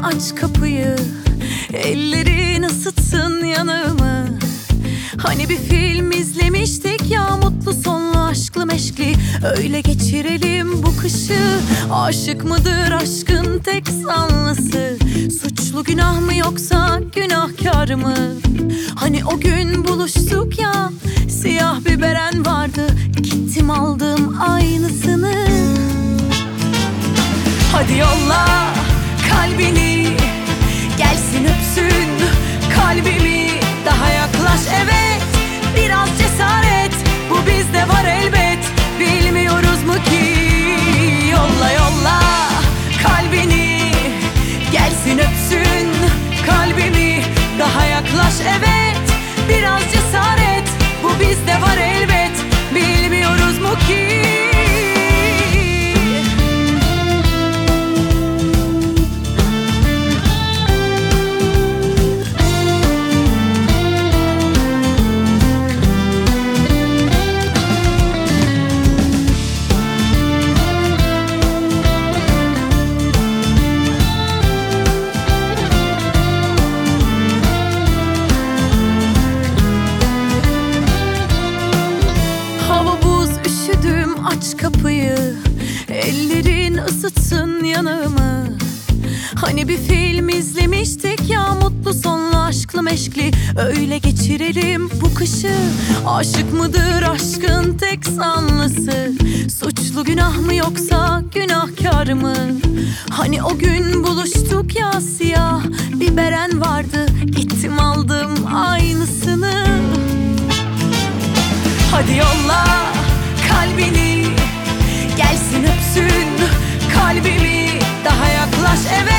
aç kapıyı, ellerin ısıtsın yanımı. Hani bir film izlemiştik ya, mutlu sonlu aşklı meşkli, öyle geçirelim bu kışı. Aşık mıdır aşkın tek sanlısı? Suçlu günah mı yoksa günahkar mı? Hani o gün buluştuk ya, siyah bir beren vardı, gittim aldım aynısını. Hadi yolla kalbini, gelsin öpsün kalbimi. Daha yaklaş, evet, biraz cesaret, bu bizde var elbet. Bilmiyoruz mu ki? Yolla yolla kalbini, gelsin öpsün kalbimi. Daha yaklaş, evet, biraz cesaret, bu bizde var elbet. Bilmiyoruz mu ki? Aç kapıyı, ellerin ısıtsın yanımı. Hani bir film izlemiştik ya, mutlu sonlu aşklı meşkli, öyle geçirelim bu kışı. Aşık mıdır aşkın tek sanlısı? Suçlu günah mı yoksa günahkar mı? Hani o gün buluştuk ya, siyah bir beren vardı, gittim aldım aynısını. Hadi yolla kalbini, gelsin öpsün kalbimi. Daha yaklaş, evet.